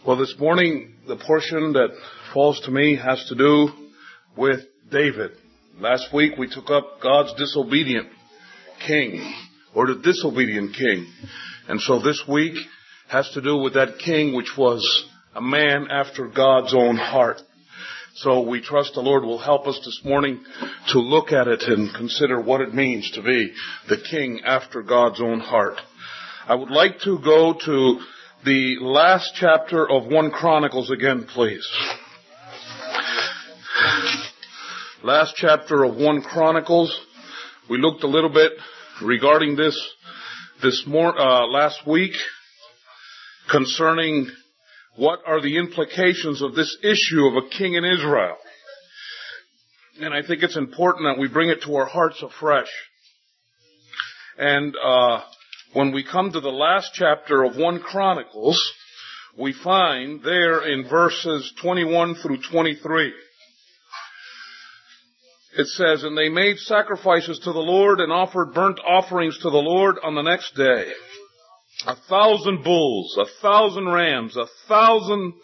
Well, this morning, the portion that falls to me has to do with David. Last week, we took up God's disobedient king, or the disobedient king. And so this week has to do with that king which was a man after God's own heart. So we trust the Lord will help us this morning to look at it and consider what it means to be the king after God's own heart. I would like to go to the last chapter of 1 Chronicles again, please. Last chapter of 1 Chronicles. We looked a little bit regarding this last week concerning what are the implications of this issue of a king in Israel. And I think it's important that we bring it to our hearts afresh. And when we come to the last chapter of 1 Chronicles, we find there in verses 21 through 23, it says, "And they made sacrifices to the Lord and offered burnt offerings to the Lord on the next day. 1,000 bulls, 1,000 rams, 1,000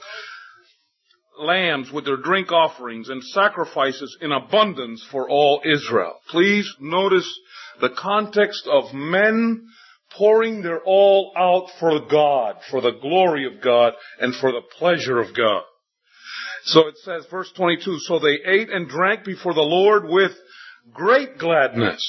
lambs with their drink offerings and sacrifices in abundance for all Israel." Please notice the context of men pouring their all out for God, for the glory of God, and for the pleasure of God. So it says, verse 22, "So they ate and drank before the Lord with great gladness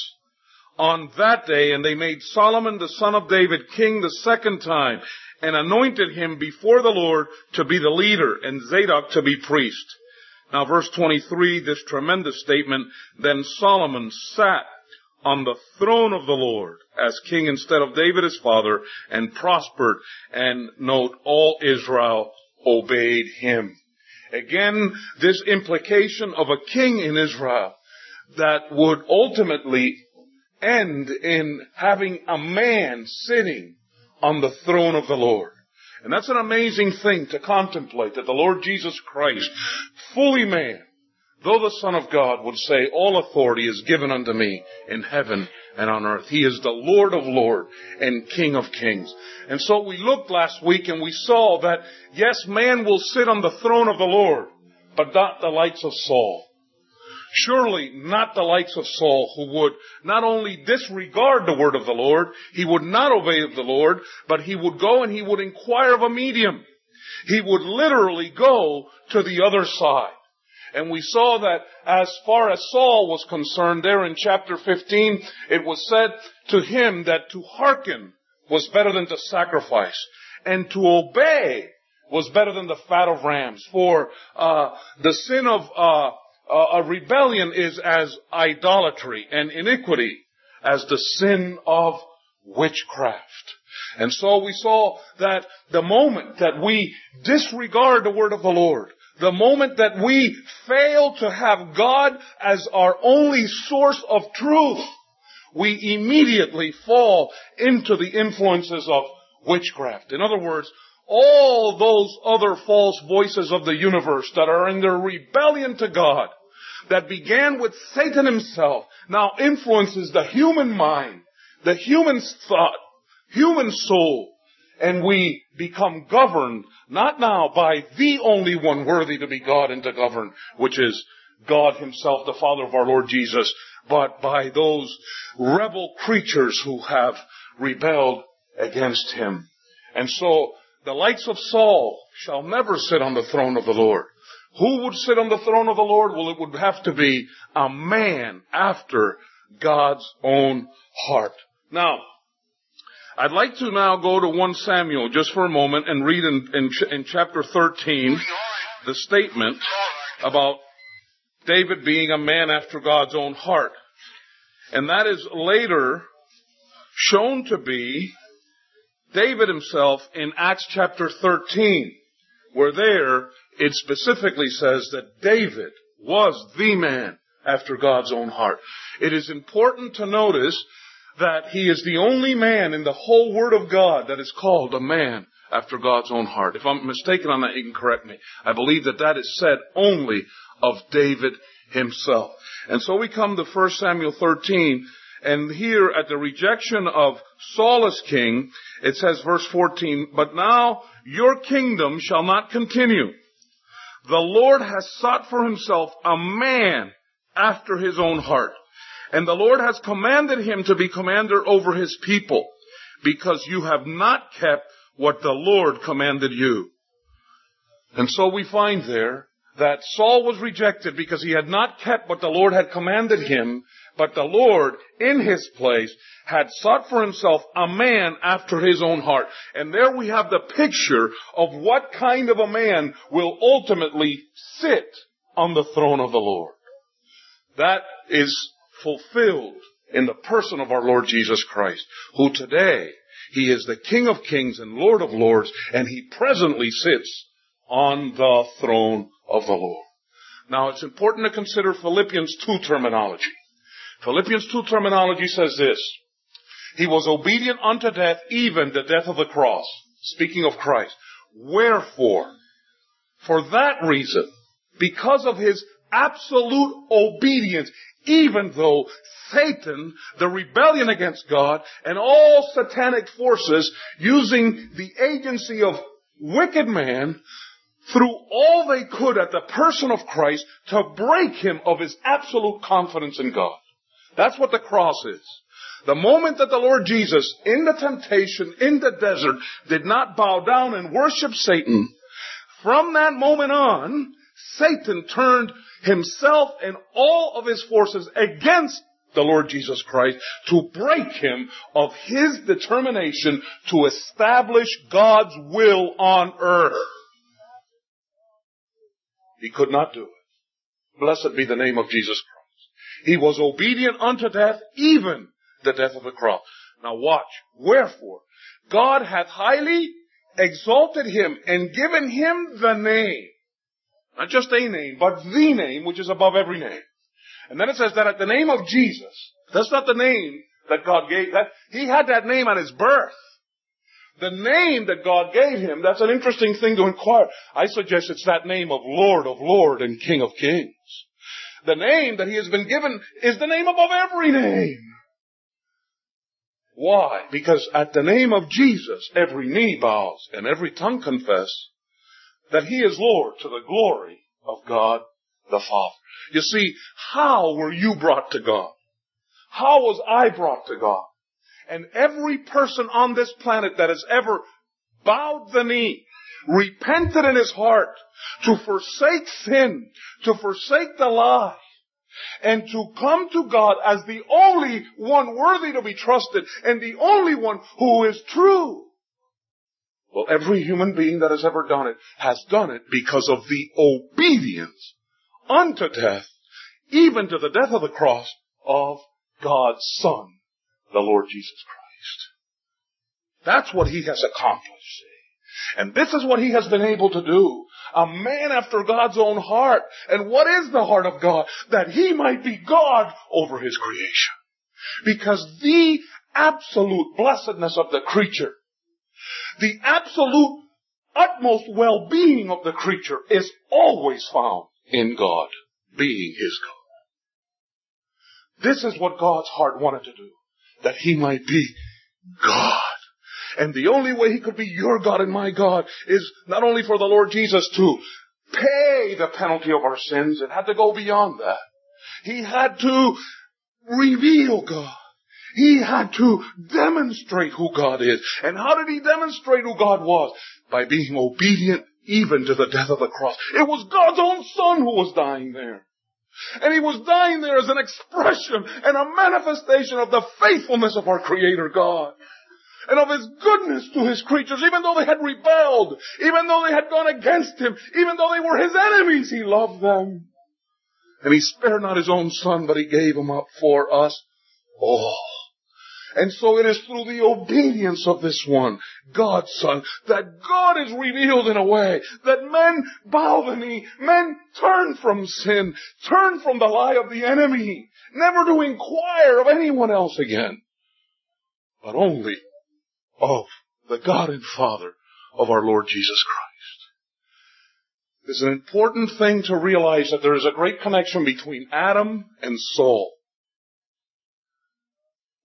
on that day, and they made Solomon the son of David king the second time, and anointed him before the Lord to be the leader, and Zadok to be priest." Now verse 23, this tremendous statement, "Then Solomon sat on the throne of the Lord as king instead of David his father, and prospered, and note, all Israel obeyed him." Again, this implication of a king in Israel that would ultimately end in having a man sitting on the throne of the Lord. And that's an amazing thing to contemplate, that the Lord Jesus Christ, fully man, though the Son of God, would say, "All authority is given unto me in heaven and on earth." He is the Lord of lords and King of kings. And so we looked last week and we saw that, yes, man will sit on the throne of the Lord, but not the likes of Saul. Surely not the likes of Saul, who would not only disregard the word of the Lord, he would not obey the Lord, but he would go and he would inquire of a medium. He would literally go to the other side. And we saw that as far as Saul was concerned, there in chapter 15, it was said to him that to hearken was better than to sacrifice, and to obey was better than the fat of rams. For the sin of a rebellion is as idolatry, and iniquity as the sin of witchcraft. And so we saw that the moment that we disregard the word of the Lord, the moment that we fail to have God as our only source of truth, we immediately fall into the influences of witchcraft. In other words, all those other false voices of the universe that are in their rebellion to God, that began with Satan himself, now influences the human mind, the human thought, human soul, and we become governed, not now by the only one worthy to be God and to govern, which is God himself, the Father of our Lord Jesus, but by those rebel creatures who have rebelled against him. And so the likes of Saul shall never sit on the throne of the Lord. Who would sit on the throne of the Lord? Well, it would have to be a man after God's own heart. Now, I'd like to now go to 1 Samuel just for a moment and read in chapter 13 the statement about David being a man after God's own heart. And that is later shown to be David himself in Acts chapter 13, where there it specifically says that David was the man after God's own heart. It is important to notice that he is the only man in the whole Word of God that is called a man after God's own heart. If I'm mistaken on that, you can correct me. I believe that that is said only of David himself. And so we come to 1 Samuel 13, And here at the rejection of Saul as king, it says, verse 14, but now your kingdom shall not continue. The Lord has sought for himself a man after his own heart. And the Lord has commanded him to be commander over his people, because you have not kept what the Lord commanded you. And so we find there that Saul was rejected because he had not kept what the Lord had commanded him, but the Lord, in his place, had sought for himself a man after his own heart. And there we have the picture of what kind of a man will ultimately sit on the throne of the Lord. That is fulfilled in the person of our Lord Jesus Christ, who today, he is the King of Kings and Lord of Lords, and he presently sits on the throne of the Lord. Now, it's important to consider Philippians 2 terminology. Philippians 2 terminology says this: he was obedient unto death, even the death of the cross. Speaking of Christ. Wherefore, for that reason, because of his absolute obedience, even though Satan, the rebellion against God, and all satanic forces using the agency of wicked man, threw all they could at the person of Christ to break him of his absolute confidence in God. That's what the cross is. The moment that the Lord Jesus, in the temptation, in the desert, did not bow down and worship Satan, from that moment on, Satan turned himself and all of his forces against the Lord Jesus Christ to break him of his determination to establish God's will on earth. He could not do it. Blessed be the name of Jesus Christ. He was obedient unto death, even the death of the cross. Now watch. Wherefore, God hath highly exalted him and given him the name. Not just a name, but the name which is above every name. And then it says that at the name of Jesus, that's not the name that God gave. That he had that name at his birth. The name that God gave him, that's an interesting thing to inquire. I suggest it's that name of Lord and King of Kings. The name that he has been given is the name above every name. Why? Because at the name of Jesus, every knee bows and every tongue confess that he is Lord to the glory of God the Father. You see, how were you brought to God? How was I brought to God? And every person on this planet that has ever bowed the knee, repented in his heart, to forsake sin, to forsake the lie, and to come to God as the only one worthy to be trusted, and the only one who is true. Well, every human being that has ever done it has done it because of the obedience unto death, even to the death of the cross of God's Son, the Lord Jesus Christ. That's what he has accomplished. And this is what he has been able to do. A man after God's own heart. And what is the heart of God? That he might be God over his creation. Because the absolute blessedness of the creature, the absolute utmost well-being of the creature is always found in God, being his God. This is what God's heart wanted to do. That he might be God. And the only way he could be your God and my God is not only for the Lord Jesus to pay the penalty of our sins. It had to go beyond that. He had to reveal God. He had to demonstrate who God is. And how did he demonstrate who God was? By being obedient even to the death of the cross. It was God's own Son who was dying there. And he was dying there as an expression and a manifestation of the faithfulness of our Creator God. And of his goodness to his creatures, even though they had rebelled, even though they had gone against him, even though they were his enemies, he loved them. And he spared not his own Son, but he gave him up for us all. And so it is through the obedience of this one, God's Son, that God is revealed in a way that men bow the knee, men turn from sin, turn from the lie of the enemy, never to inquire of anyone else again, but only of the God and Father of our Lord Jesus Christ. It's an important thing to realize that there is a great connection between Adam and Saul.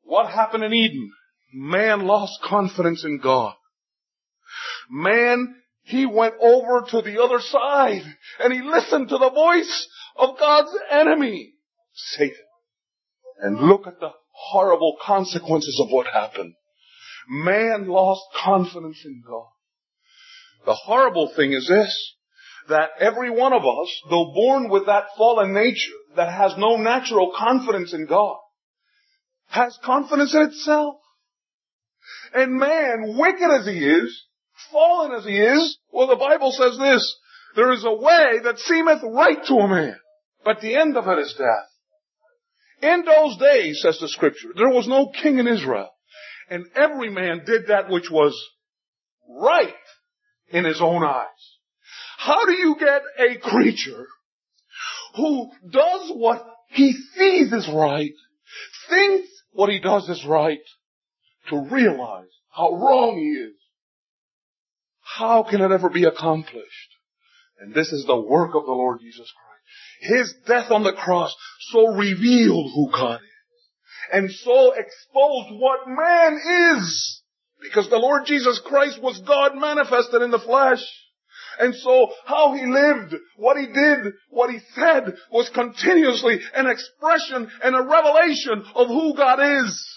What happened in Eden? Man lost confidence in God. Man, he went over to the other side and he listened to the voice of God's enemy, Satan. And look at the horrible consequences of what happened. Man lost confidence in God. The horrible thing is this, that every one of us, though born with that fallen nature that has no natural confidence in God, has confidence in itself. And man, wicked as he is, fallen as he is, well, the Bible says this, there is a way that seemeth right to a man, but the end of it is death. In those days, says the Scripture, there was no king in Israel, and every man did that which was right in his own eyes. How do you get a creature who does what he sees is right, thinks what he does is right, to realize how wrong he is? How can it ever be accomplished? And this is the work of the Lord Jesus Christ. His death on the cross so revealed who God is, and so exposed what man is, because the Lord Jesus Christ was God manifested in the flesh. And so how he lived, what he did, what he said was continuously an expression and a revelation of who God is.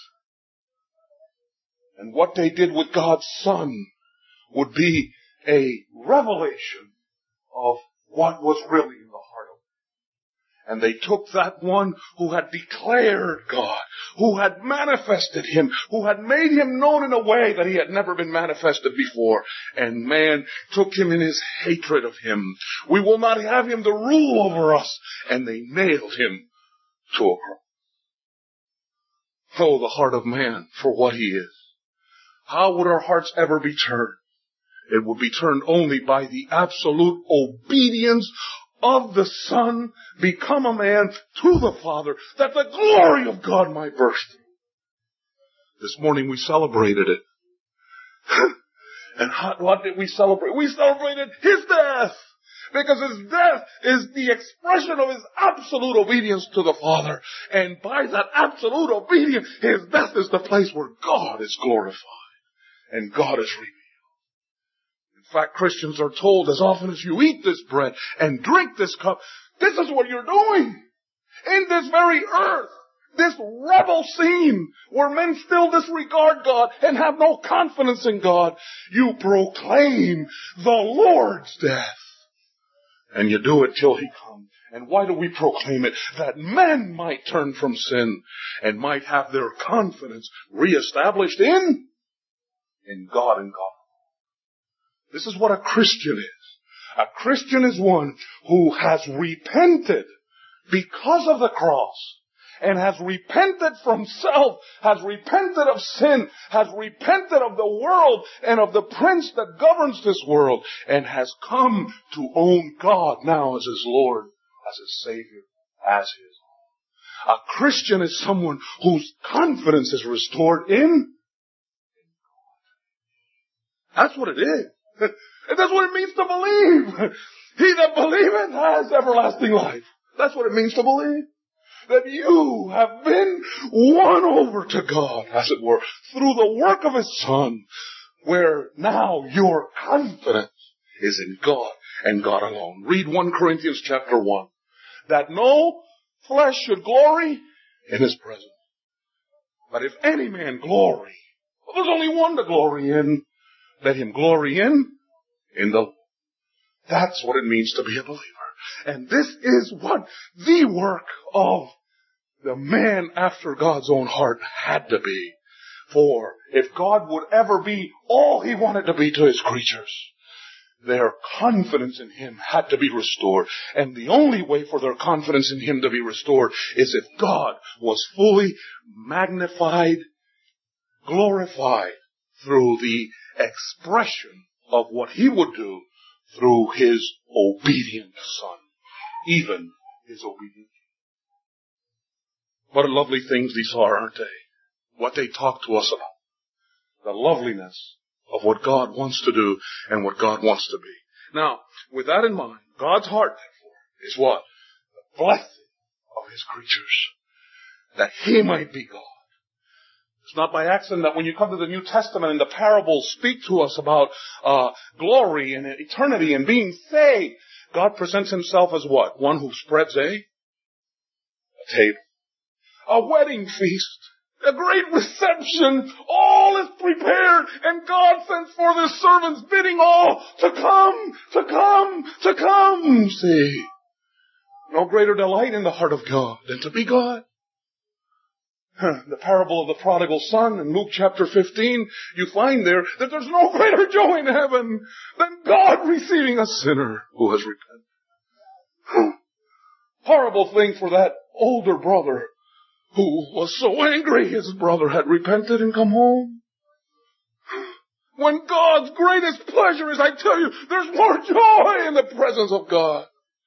And what they did with God's Son would be a revelation of what was really in the heart of man. And they took that one who had declared God, who had manifested him, who had made him known in a way that he had never been manifested before. And man took him in his hatred of him. We will not have him to rule over us. And they nailed him to a cross. Oh, the heart of man for what he is. How would our hearts ever be turned? It would be turned only by the absolute obedience of the Son, become a man to the Father, that the glory of God might burst through. This morning we celebrated it. And what did we celebrate? We celebrated His death. Because His death is the expression of His absolute obedience to the Father. And by that absolute obedience, His death is the place where God is glorified. And God is revealed. In fact, Christians are told as often as you eat this bread and drink this cup, this is what you're doing. In this very earth, this rebel scene where men still disregard God and have no confidence in God, you proclaim the Lord's death. And you do it till He comes. And why do we proclaim it? That men might turn from sin and might have their confidence reestablished in God and God. This is what a Christian is. A Christian is one who has repented because of the cross and has repented from self, has repented of sin, has repented of the world and of the prince that governs this world, and has come to own God now as His Lord, as His Savior, as His own. A Christian is someone whose confidence is restored in God. That's what it is. And that's what it means to believe. He that believeth has everlasting life. That's what it means to believe. That you have been won over to God, as it were, through the work of His Son, where now your confidence is in God and God alone. Read 1 Corinthians chapter 1. That no flesh should glory in His presence. But if any man glory, well, there's only one to glory in. Let him glory in the Lord. That's what it means to be a believer. And this is what the work of the man after God's own heart had to be. For if God would ever be all He wanted to be to His creatures, their confidence in Him had to be restored. And the only way for their confidence in Him to be restored is if God was fully magnified, glorified through the expression of what He would do through His obedient Son, even His obedient. What lovely things these are, aren't they? What they talk to us about. The loveliness of what God wants to do and what God wants to be. Now, with that in mind, God's heart, therefore, is what? The blessing of His creatures. That He might be God. It's not by accident that when you come to the New Testament and the parables speak to us about glory and eternity and being saved, God presents himself as what? One who spreads a table. A wedding feast. A great reception. All is prepared. And God sends forth his servants bidding all to come, to come, to come. See, no greater delight in the heart of God than to be God. The parable of the prodigal son in Luke chapter 15, you find there that there's no greater joy in heaven than God receiving a sinner who has repented. Horrible thing for that older brother who was so angry his brother had repented and come home. When God's greatest pleasure is, I tell you, there's more joy in the presence of God.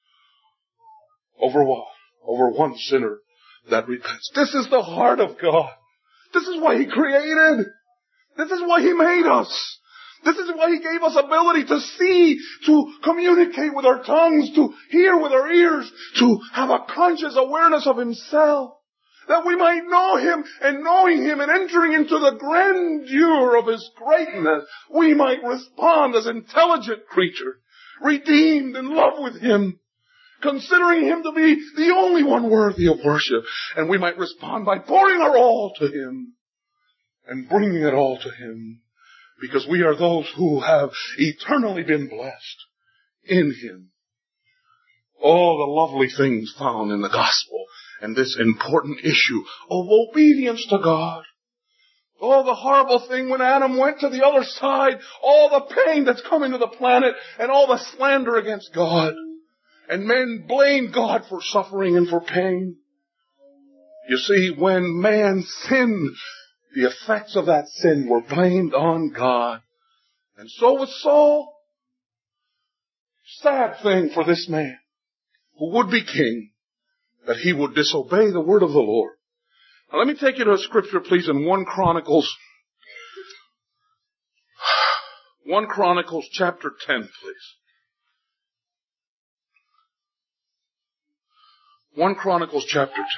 Over what? Over one sinner that repents. This is the heart of God. This is why he created. This is why he made us. This is why he gave us ability to see, to communicate with our tongues, to hear with our ears, to have a conscious awareness of himself. That we might know him, and knowing him and entering into the grandeur of his greatness, we might respond as intelligent creatures, redeemed in love with him, considering him to be the only one worthy of worship. And we might respond by pouring our all to him and bringing it all to him, because we are those who have eternally been blessed in him. All the lovely things found in the gospel and this important issue of obedience to God. Oh, the horrible thing when Adam went to the other side, all the pain that's coming to the planet and all the slander against God. And men blame God for suffering and for pain. You see, when man sinned, the effects of that sin were blamed on God. And so with Saul. Sad thing for this man who would be king, that he would disobey the word of the Lord. Now let me take you to a scripture, please, in 1 Chronicles chapter 10, please. 1 Chronicles chapter 10.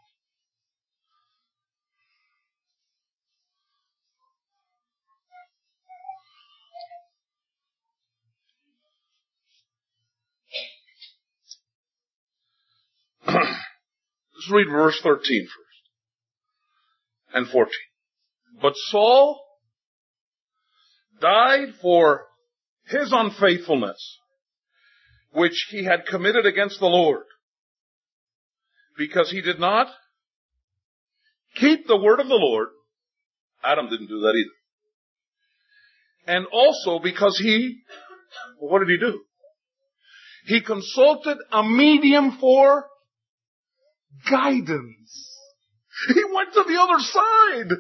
Let's read verse 13 first. And 14. But Saul died for his unfaithfulness, which he had committed against the Lord, because he did not keep the word of the Lord. Adam didn't do that either. And also because what did he do? He consulted a medium for guidance. He went to the other side.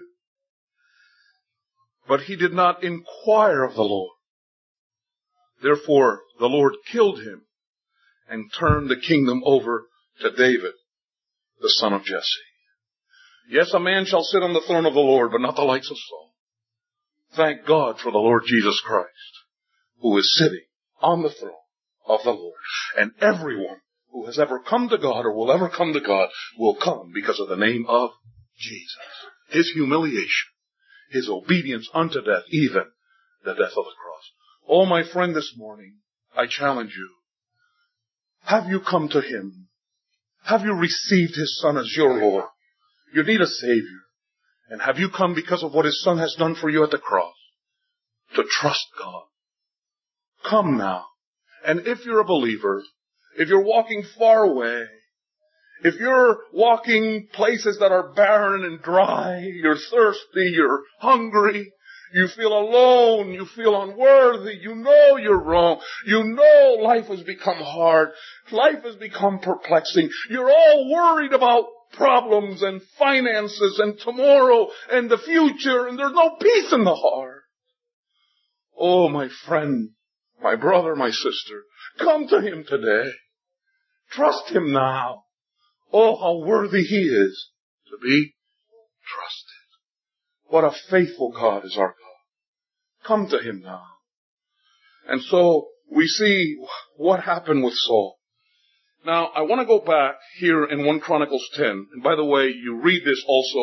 But he did not inquire of the Lord. Therefore, the Lord killed him and turned the kingdom over to David, the son of Jesse. Yes, a man shall sit on the throne of the Lord, but not the likes of Saul. Thank God for the Lord Jesus Christ, who is sitting on the throne of the Lord. And everyone who has ever come to God or will ever come to God will come because of the name of Jesus. His humiliation, his obedience unto death, even the death of the cross. Oh, my friend, this morning, I challenge you. Have you come to him? Have you received his Son as your Lord? You need a Savior. And have you come because of what his Son has done for you at the cross? To trust God. Come now. And if you're a believer, if you're walking far away, if you're walking places that are barren and dry, you're thirsty, you're hungry, you feel alone, you feel unworthy, you know you're wrong, you know life has become hard, life has become perplexing, you're all worried about problems and finances and tomorrow and the future, and there's no peace in the heart. Oh, my friend, my brother, my sister, come to him today. Trust him now. Oh, how worthy he is to be trusted. What a faithful God is our God. Come to him now. And so we see what happened with Saul. Now, I want to go back here in 1 Chronicles 10. And by the way, you read this also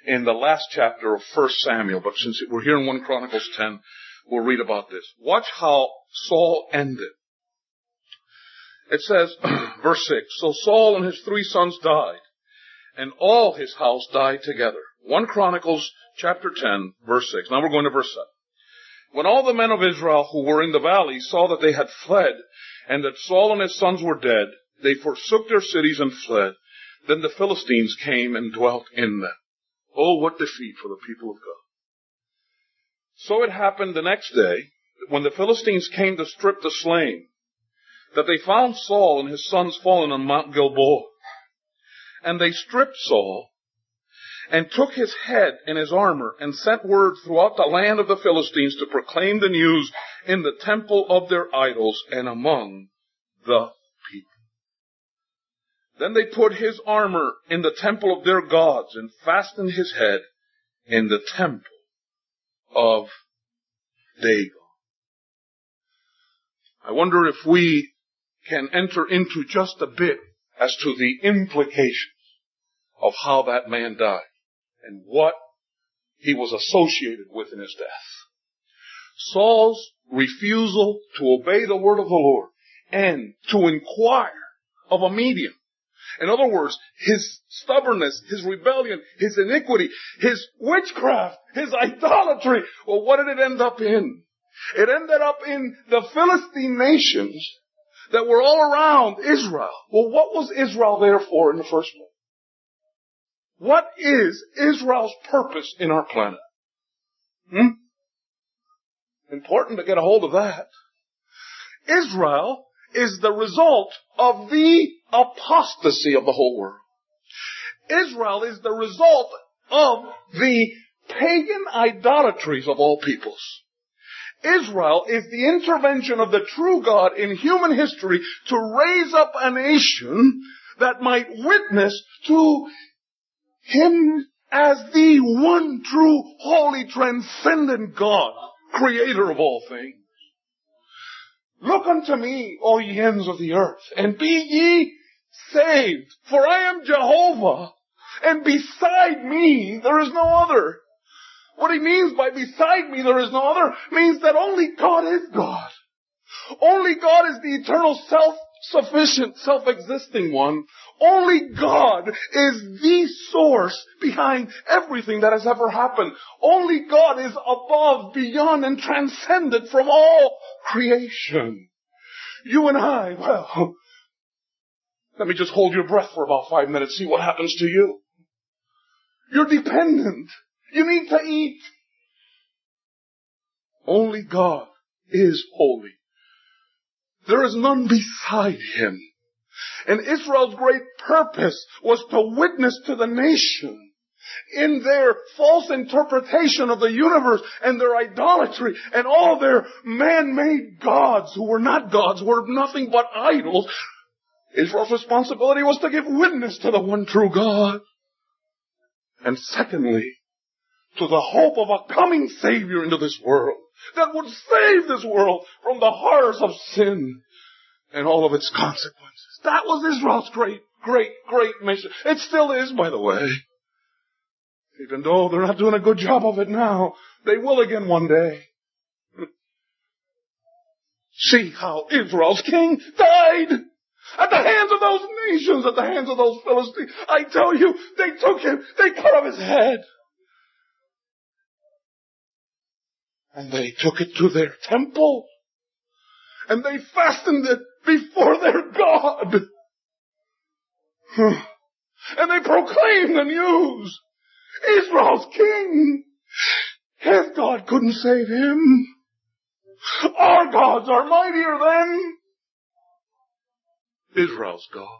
in the last chapter of 1 Samuel. But since we're here in 1 Chronicles 10, we'll read about this. Watch how Saul ended. It says, verse 6, so Saul and his 3 sons died, and all his house died together. 1 Chronicles chapter 10, verse 6. Now we're going to verse 7. When all the men of Israel who were in the valley saw that they had fled, and that Saul and his sons were dead, they forsook their cities and fled. Then the Philistines came and dwelt in them. Oh, what defeat for the people of God. So it happened the next day, when the Philistines came to strip the slain, that they found Saul and his sons fallen on Mount Gilboa. And they stripped Saul, and took his head and his armor, and sent word throughout the land of the Philistines to proclaim the news in the temple of their idols and among the people. Then they put his armor in the temple of their gods, and fastened his head in the temple of Dagon. I wonder if we can enter into just a bit as to the implications of how that man died and what he was associated with in his death. Saul's refusal to obey the word of the Lord and to inquire of a medium. In other words, his stubbornness, his rebellion, his iniquity, his witchcraft, his idolatry. Well, what did it end up in? It ended up in the Philistine nations that were all around Israel. Well, what was Israel there for in the first place? What is Israel's purpose in our planet? Important to get a hold of that. Israel is the result of the apostasy of the whole world. Israel is the result of the pagan idolatries of all peoples. Israel is the intervention of the true God in human history to raise up a nation that might witness to Him as the one true, holy, transcendent God, creator of all things. Look unto me, all ye ends of the earth, and be ye saved, for I am Jehovah, and beside me there is no other. What he means by beside me there is no other means that only God is God. Only God is the eternal self-sufficient, self-existing one. Only God is the source behind everything that has ever happened. Only God is above, beyond, and transcendent from all creation. You and I, well, let me just hold your breath for about 5 minutes, see what happens to you. You're dependent. You need to eat. Only God is holy. There is none beside Him. And Israel's great purpose was to witness to the nation in their false interpretation of the universe and their idolatry and all their man-made gods who were not gods, were nothing but idols. Israel's responsibility was to give witness to the one true God. And secondly, to the hope of a coming Savior into this world that would save this world from the horrors of sin and all of its consequences. That was Israel's great mission. It still is, by the way. Even though they're not doing a good job of it now, they will again one day. See how Israel's king died at the hands of those nations, at the hands of those Philistines. I tell you, they took him, they cut off his head. And they took it to their temple. And they fastened it before their God. And they proclaimed the news. Israel's king, his God couldn't save him. Our gods are mightier than Israel's God.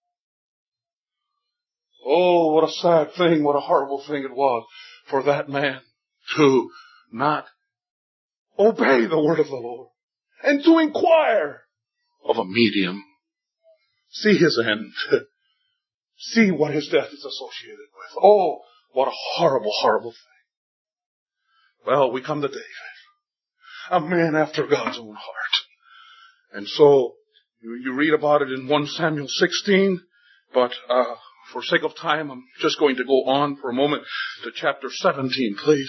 Oh, what a sad thing, what a horrible thing it was for that man to not obey the word of the Lord and to inquire of a medium. See his end. See what his death is associated with. Oh, what a horrible, horrible thing. Well, we come to David, a man after God's own heart. And so, you read about it in 1 Samuel 16, but for sake of time, I'm just going to go on for a moment to chapter 17, please.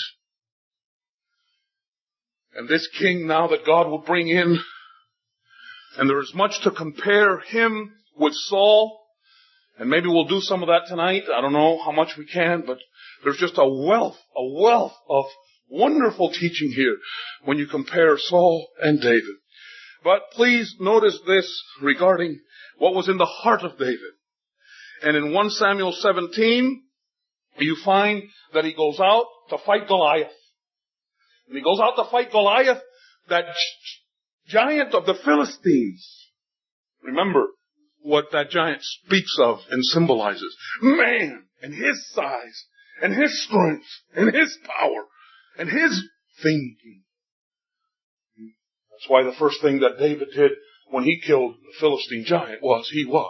And this king now that God will bring in, and there is much to compare him with Saul, and maybe we'll do some of that tonight. I don't know how much we can, but there's just a wealth of wonderful teaching here when you compare Saul and David. But please notice this regarding what was in the heart of David. And in 1 Samuel 17, you find that he goes out to fight Goliath. And he goes out to fight Goliath, that giant of the Philistines. Remember what that giant speaks of and symbolizes. Man and his size and his strength and his power and his thinking. That's why the first thing that David did when he killed the Philistine giant was he what?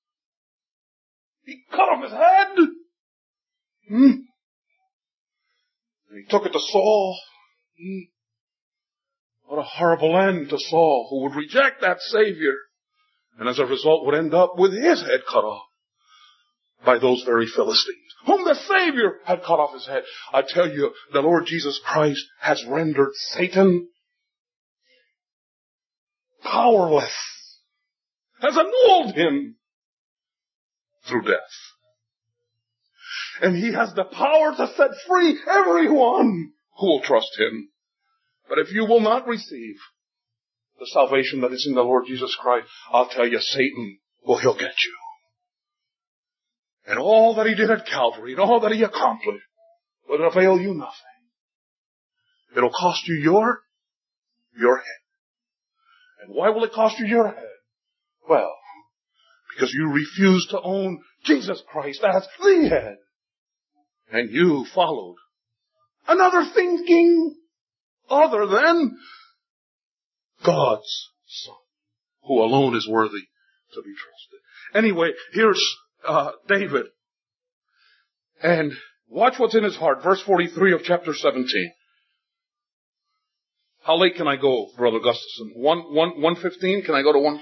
He cut off his head. And he took it to Saul. What a horrible end to Saul, who would reject that Savior, and as a result would end up with his head cut off by those very Philistines, whom the Savior had cut off his head. I tell you, the Lord Jesus Christ has rendered Satan powerless, has annulled him through death. And he has the power to set free everyone who will trust him. But if you will not receive the salvation that is in the Lord Jesus Christ, I'll tell you, Satan, he'll get you. And all that he did at Calvary, and all that he accomplished, will avail you nothing. It'll cost you your head. And why will it cost you your head? Well, because you refuse to own Jesus Christ as the head. And you followed another thinking other than God's Son, who alone is worthy to be trusted. Anyway, here's David. And watch what's in his heart. Verse 43 of chapter 17. How late can I go, Brother Gustafson? 1:15? Can I go to 1?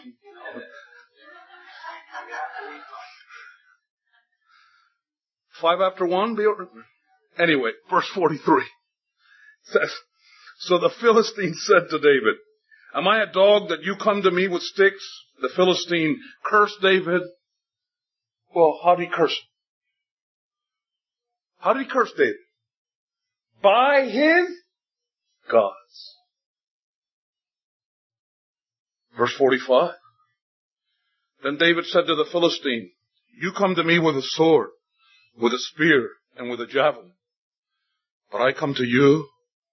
Five after 1? Anyway, verse 43 says, so the Philistine said to David, am I a dog that you come to me with sticks? The Philistine cursed David. Well, how did he curse? How did he curse David? By his gods. Verse 45. Then David said to the Philistine, you come to me with a sword, with a spear, and with a javelin. But I come to you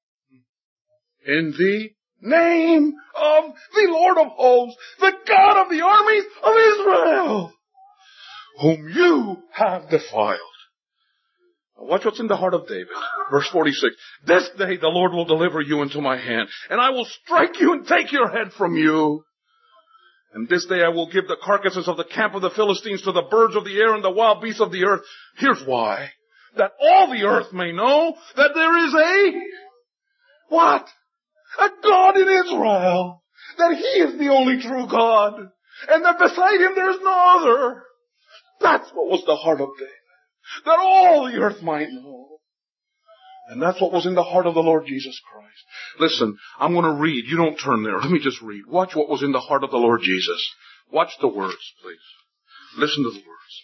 in the name of the Lord of hosts, the God of the armies of Israel, whom you have defiled. Now watch what's in the heart of David. Verse 46. This day the Lord will deliver you into my hand, and I will strike you and take your head from you. And this day I will give the carcasses of the camp of the Philistines to the birds of the air and the wild beasts of the earth. Here's why. That all the earth may know that there is what? A God in Israel. That he is the only true God. And that beside him there is no other. That's what was the heart of David. That all the earth might know. And that's what was in the heart of the Lord Jesus Christ. Listen, I'm going to read. You don't turn there. Let me just read. Watch what was in the heart of the Lord Jesus. Watch the words, please. Listen to the words.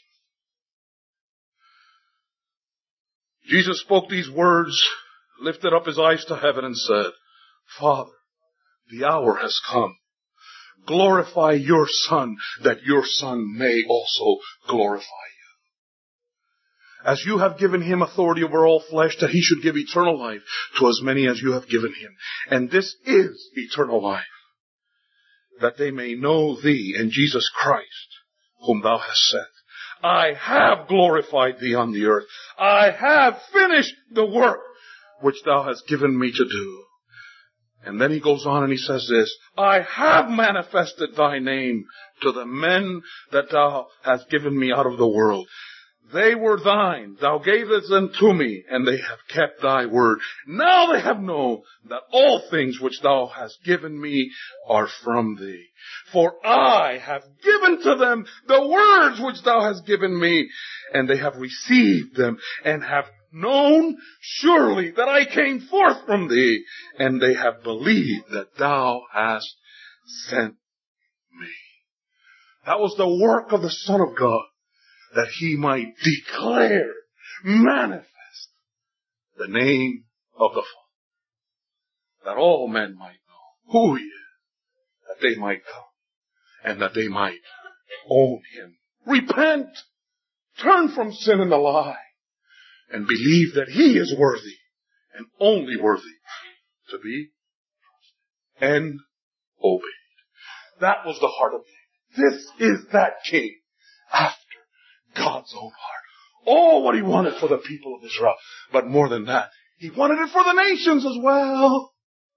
Jesus spoke these words, lifted up his eyes to heaven and said, Father, the hour has come. Glorify your Son, that your Son may also glorify you. As you have given him authority over all flesh, that he should give eternal life to as many as you have given him. And this is eternal life, that they may know thee and Jesus Christ, whom thou hast sent. I have glorified thee on the earth. I have finished the work which thou hast given me to do. And then he goes on and he says this, I have manifested thy name to the men that thou hast given me out of the world. They were thine. Thou gavest them to me, and they have kept thy word. Now they have known that all things which thou hast given me are from thee. For I have given to them the words which thou hast given me, and they have received them, and have known surely that I came forth from thee, and they have believed that thou hast sent me. That was the work of the Son of God, that he might declare, manifest the name of the Father, that all men might know who he is, that they might come, and that they might own him. Repent, turn from sin and the lie, and believe that he is worthy, and only worthy, to be trusted and obeyed. That was the heart of David. This is that king after God's own heart. Oh, what he wanted for the people of Israel. But more than that, he wanted it for the nations as well.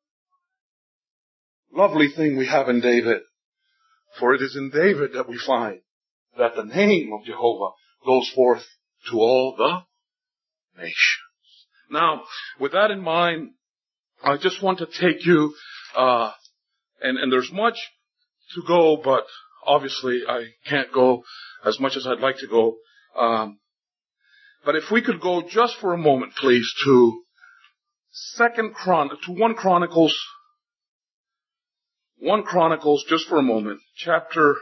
Lovely thing we have in David. For it is in David that we find that the name of Jehovah goes forth to all the nations. Now, with that in mind, I just want to take you, and there's much to go, but obviously I can't go as much as I'd like to go. But if we could go just for a moment, please, to 1 Chronicles, just for a moment, chapter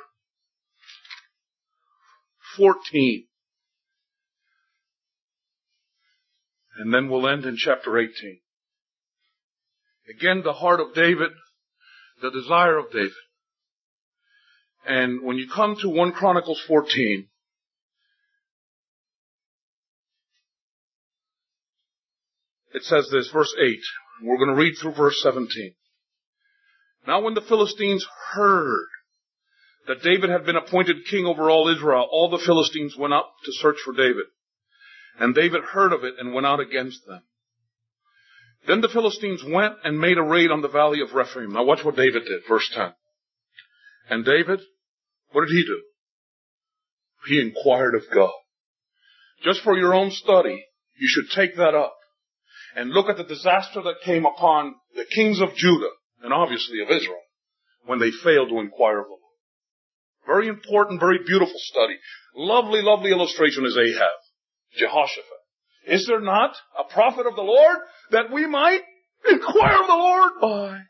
14. And then we'll end in chapter 18. Again, the heart of David, the desire of David. And when you come to 1 Chronicles 14, it says this, verse 8. We're going to read through verse 17. Now when the Philistines heard that David had been appointed king over all Israel, all the Philistines went up to search for David. And David heard of it and went out against them. Then the Philistines went and made a raid on the valley of Rephaim. Now watch what David did, verse 10. And David, what did he do? He inquired of God. Just for your own study, you should take that up and look at the disaster that came upon the kings of Judah, and obviously of Israel, when they failed to inquire of the Lord. Very important, very beautiful study. Lovely, lovely illustration is Ahab, Jehoshaphat. Is there not a prophet of the Lord that we might inquire of the Lord by?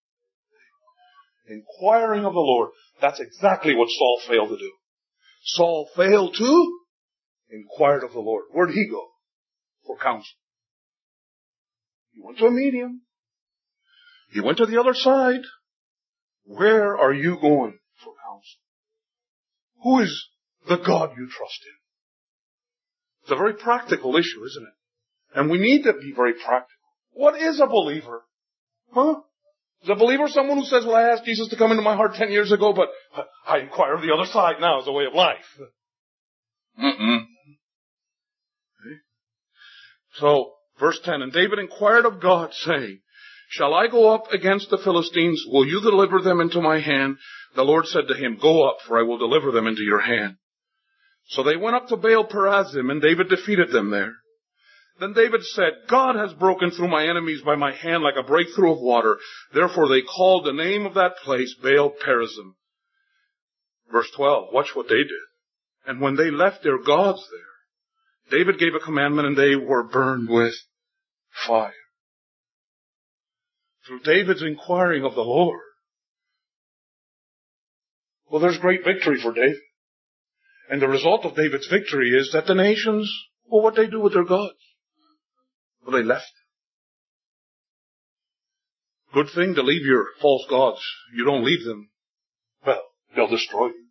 Inquiring of the Lord. That's exactly what Saul failed to do. Saul failed to inquire of the Lord. Where did he go for counsel? He went to a medium. He went to the other side. Where are you going for counsel? Who is the God you trust in? It's a very practical issue, isn't it? And we need to be very practical. What is a believer? Is a believer someone who says, well, I asked Jesus to come into my heart 10 years ago, but I inquire of the other side now as a way of life? Okay. So, verse 10, and David inquired of God, saying, shall I go up against the Philistines? Will you deliver them into my hand? The Lord said to him, go up, for I will deliver them into your hand. So they went up to Baal Perazim, and David defeated them there. Then David said, God has broken through my enemies by my hand like a breakthrough of water. Therefore they called the name of that place Baal Perazim. Verse 12, watch what they did. And when they left their gods there, David gave a commandment, and they were burned with fire. Through David's inquiring of the Lord, well, there's great victory for David. And the result of David's victory is that the nations, well, what they do with their gods? Well, they left. Good thing to leave your false gods. You don't leave them, well, they'll destroy you.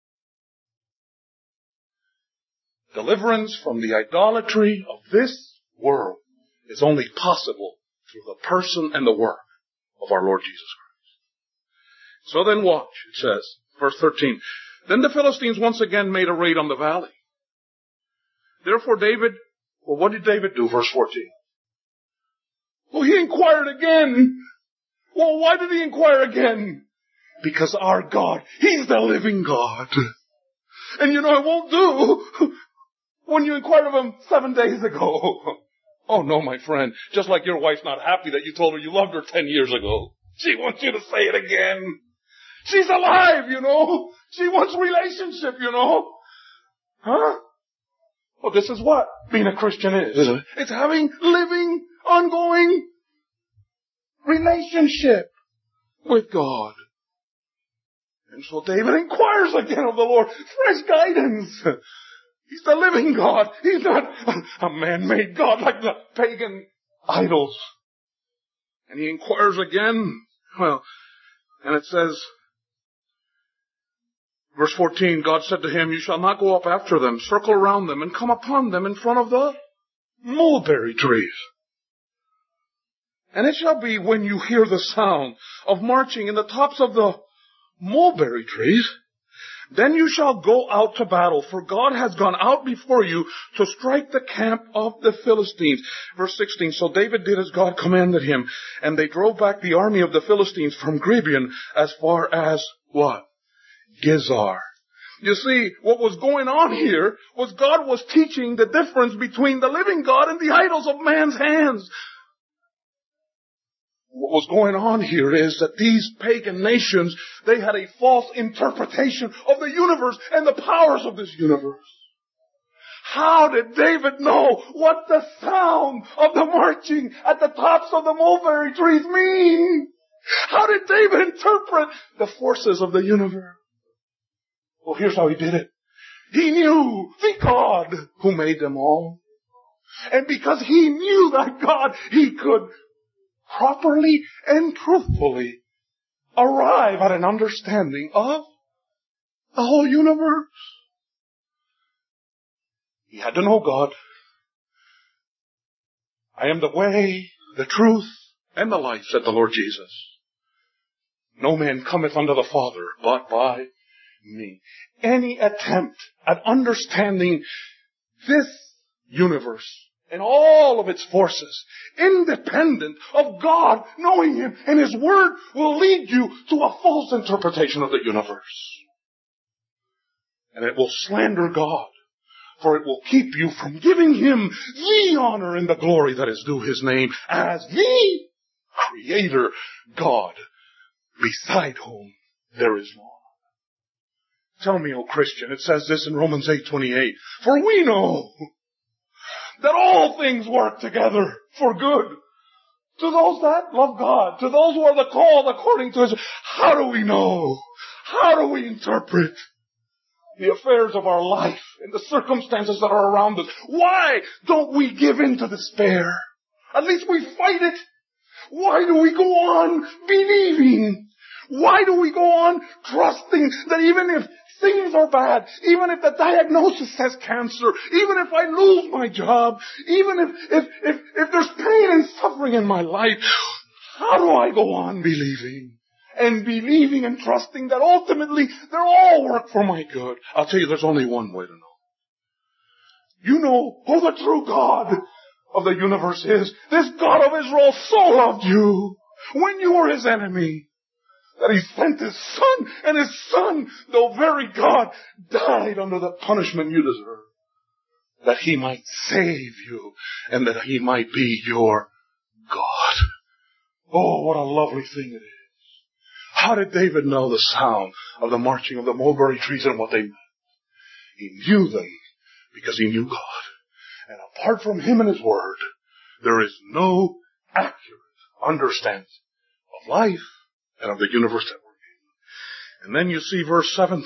Deliverance from the idolatry of this world is only possible through the person and the work of our Lord Jesus Christ. So then watch, it says, verse 13. Then the Philistines once again made a raid on the valley. Therefore David, well, what did David do? Verse 14. Well, he inquired again. Well, why did he inquire again? Because our God, He's the living God. And you know, it won't do when you inquired of him 7 days ago. Oh no, my friend. Just like your wife's not happy that you told her you loved her 10 years ago. She wants you to say it again. She's alive, you know. She wants relationship, you know. Huh? Well, this is what being a Christian is. It's having living, ongoing relationship with God. And so David inquires again of the Lord. Fresh guidance. He's the living God. He's not a man-made God like the pagan idols. And he inquires again. Well, and it says, verse 14, God said to him, you shall not go up after them, circle around them, and come upon them in front of the mulberry trees. And it shall be when you hear the sound of marching in the tops of the mulberry trees, then you shall go out to battle, for God has gone out before you to strike the camp of the Philistines. Verse 16, so David did as God commanded him, and they drove back the army of the Philistines from Gibeon as far as what? Gezer. You see, what was going on here was God was teaching the difference between the living God and the idols of man's hands. What was going on here is that these pagan nations, they had a false interpretation of the universe and the powers of this universe. How did David know what the sound of the marching at the tops of the mulberry trees mean? How did David interpret the forces of the universe? Well, here's how he did it. He knew the God who made them all. And because he knew that God, he could properly and truthfully arrive at an understanding of the whole universe. He had to know God. I am the way, the truth, and the life, said the Lord Jesus. No man cometh unto the Father but by me. Any attempt at understanding this universe and all of its forces, independent of God knowing Him and His Word, will lead you to a false interpretation of the universe. And it will slander God, for it will keep you from giving Him the honor and the glory that is due His name as the Creator God, beside whom there is no one. Tell me, O Christian, it says this in Romans 8:28, for we know that all things work together for good to those that love God, to those who are the called according to His. How do we know? How do we interpret the affairs of our life and the circumstances that are around us? Why don't we give in to despair? At least we fight it. Why do we go on believing? Why do we go on trusting that even if things are bad, even if the diagnosis says cancer, even if I lose my job, even if there's pain and suffering in my life, how do I go on believing? And believing and trusting that ultimately they'll all work for my good. I'll tell you, there's only one way to know. You know who the true God of the universe is. This God of Israel so loved you when you were His enemy, that He sent His Son, and His Son, though very God, died under the punishment you deserve, that He might save you and that He might be your God. Oh, what a lovely thing it is. How did David know the sound of the marching of the mulberry trees and what they meant? He knew them because he knew God. And apart from Him and His Word, there is no accurate understanding of life and of the universe that we're in. And then you see verse 17.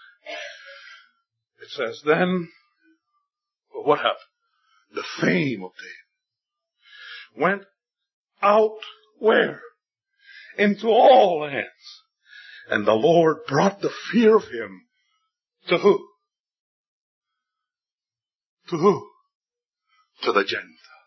It says, then, well, what happened? The fame of David went out where? Into all lands. And the Lord brought the fear of Him to who? To who? To the Gentiles.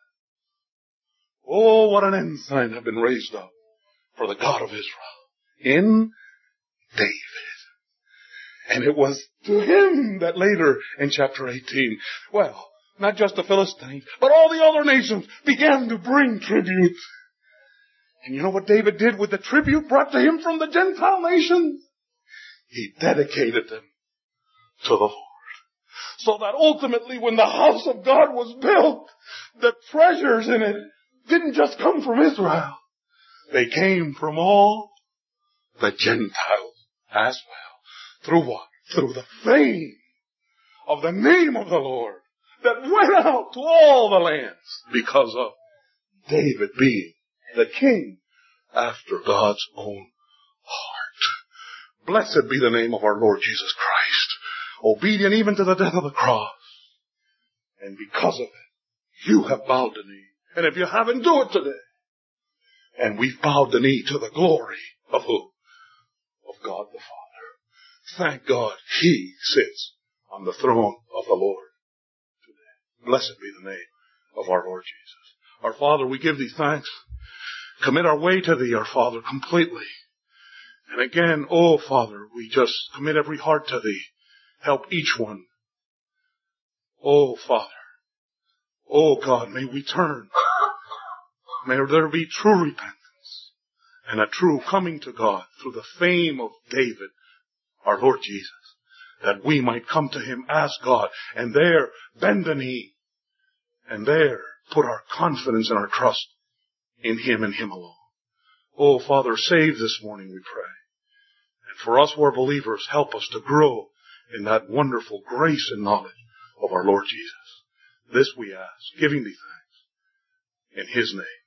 Oh, what an ensign had been raised up for the God of Israel in David. And it was to him that later in chapter 18, well, not just the Philistines, but all the other nations began to bring tribute. And you know what David did with the tribute brought to him from the Gentile nations? He dedicated them to the Lord. so that ultimately when the house of God was built, the treasures in it didn't just come from Israel. They came from all the Gentiles as well. Through what? Through the fame of the name of the Lord that went out to all the lands because of David being the king after God's own heart. Blessed be the name of our Lord Jesus Christ, obedient even to the death of the cross. And because of it, you have bowed the knee. And if you haven't, do it today. And we've bowed the knee to the glory of who? Of God the Father. Thank God He sits on the throne of the Lord today. Blessed be the name of our Lord Jesus. Our Father, we give Thee thanks. Commit our way to Thee, our Father, completely. And again, oh Father, we just commit every heart to Thee. Help each one. Oh Father. Oh God, may we turn. May there be true repentance and a true coming to God through the fame of David, our Lord Jesus, that we might come to Him as God and there bend the knee and there put our confidence and our trust in Him and Him alone. Oh Father, save this morning, we pray. And for us who are believers, help us to grow in that wonderful grace and knowledge of our Lord Jesus. This we ask, giving Thee thanks in His name.